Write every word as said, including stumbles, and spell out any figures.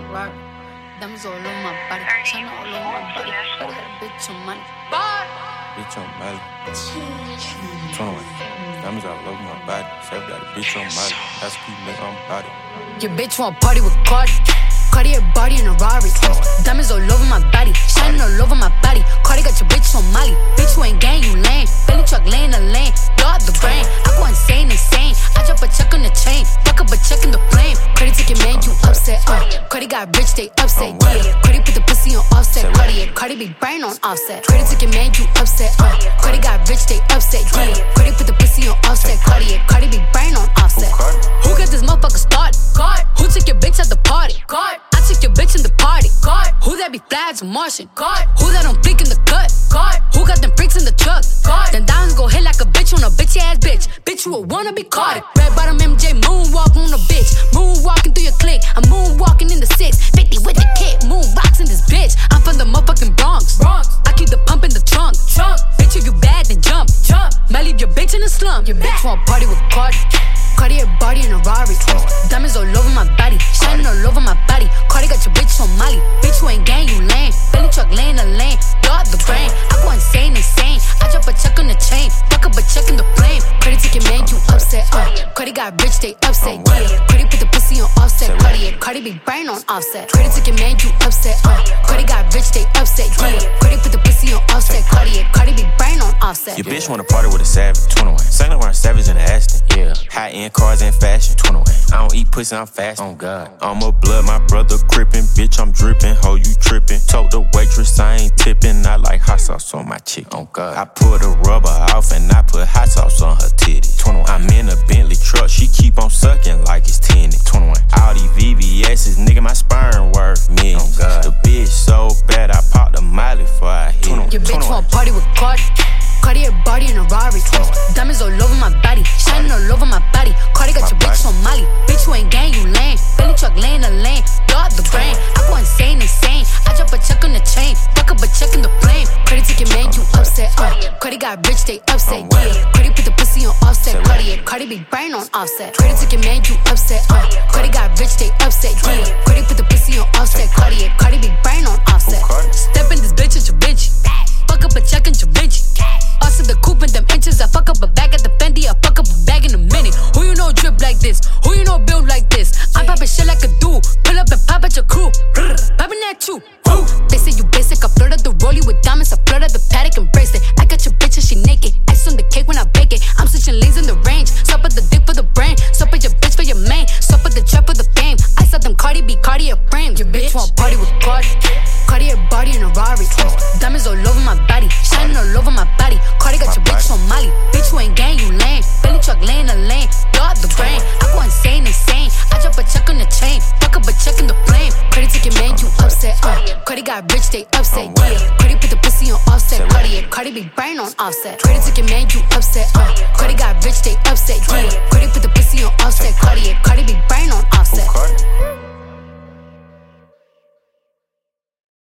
Right. Diamonds all over my body, China all over my body. I got a bitch on money. Bitch on Molly. twenty-one. Diamonds all over my body. Self got a bitch on Molly. That's a keep nigga on body. Your bitch want party with Cardi. Cardi a body in a Rari. Diamonds all over my body, shining all over my body. Cardi got your bitch on Molly. Bitch, you ain't gang, you lame. Belly truck laying the lane. Y'all the brain. I go insane, insane. I drop a check on the chain. Fuck up a check in the flame. Cardi take your man, you upset. Uh. Cardi got rich, they upset. Yeah. Cardi put the pussy on offset. Cardi, yeah. Cardi be brain on offset. Cardi take your man, you upset. Uh. Cardi got rich, they upset. Yeah. Cardi put the pussy on offset. Cardi, yeah. Cardi be brain on offset. Who got this motherfucker started? God. Who took your bitch at the party? God. I took your bitch in the party. God. Who that be flags and Martian? God. Who that don't flick in the cut? God. Who got them freaks in the truck? God. Then diamonds go hit like a bitch on a bitch ass bitch. Bitch, you a wanna be caught. Red bottom M J moonwalk on a bitch. Moonwalking through your clique. I'm moonwalking in the six fifty with the kick. Moonboxing this bitch. I'm from the motherfucking Bronx. Bronx. I keep the pump in the trunk. Trunk. Bitch, if you bad, then jump. Jump. Might leave your bitch in the slump. Your bitch want party with Cardi. Cardi a body in a Rari. Diamonds all over my body, shining all over my body. Cardi got your bitch on Molly. Bitch, you ain't gang, you lame. Belly truck laying the lane. Y'all the brain. I go insane, insane. I drop a check on the chain. Fuck up a check in the flame. Cardi take your man, you upset. Uh. Cardi got rich, they upset. Yeah. Cardi put the pussy on offset. Cardi, yeah. Cardi be brain on offset. Cardi take your man, you upset. Uh. Cardi got rich, they upset. Yeah. Cardi put the pussy on offset. Cardi, yeah. Cardi be brain on offset. Your bitch wanna party with a savage. twenty-one. Second round savage in the Aston. Yeah. High end cars and fashion. twenty-one. I don't eat pussy, I'm fast. Oh God. I'm a blood, my brother gripping. Bitch, I'm dripping. Ho, you tripping. Told the waitress I ain't tipping. I like hot sauce on my chicken. Oh God. I pull the rubber off and I put hot sauce on her titty. twenty-one. I'm in a Bentley truck. She keep on sucking like it's tennis. twenty-one. All these V V S's, nigga, my sperm worth millions. Oh God. The bitch so bad, I popped a Molly before I hit it. Your bitch want party with Cardi. Cardi a body in a Rari. Diamonds all over my body, shining all over my body. Cardi got your bitch on Molly. Bitch, you ain't gang, you lame. Belly truck laying the lane. Y'all the brain. I go insane, insane. I drop a check on the chain. Fuck up a check in the flame. Cardi take your man, you upset. Uh. Cardi got rich, they upset. Yeah. Cardi put the pussy on offset. Cardi, yeah. Cardi be brain on offset. Cardi take your man, you upset. Uh. Cardi got rich, they upset. Yeah. Cardi put the pussy on offset. Cardi, yeah. Cardi be brain on offset. Step in this bitch at your bitch. Fuck up a check in your bitch. Also the coupe in them inches. I fuck up a bag at the Fendi. I fuck up a bag in a minute. Who you know drip like this? Who you know build like this? I'm poppin' shit like a dude. Pull up and pop at your crew. Poppin' at you. They say you basic. I flooded the rollie with diamonds. I flooded the paddock and bracelet. I got your bitch and she naked. Ice on the cake when I bake it. I'm switching lanes in the range. Stop at the dick for the brain. Stop at your bitch for your main. Stop at the trap for the fame. I saw them Cardi B, Cardi a frame. Your bitch want party with Cardi. Cardi a body in a Rari. Diamonds all over my body, shining all over my body. Cardi got your bitch on Molly. Bitch, you ain't gang, you lame. Belly truck laying the lane. Y'all the brain. I go insane, insane. I drop a check on the chain. Fuck up a check in the flame. Cardi take your man, you upset. Uh. Cardi got rich, they upset. Yeah. Cardi put the pussy on offset. Cardi, yeah. Cardi be brain on offset. Cardi take your man, you upset. Uh. Cardi got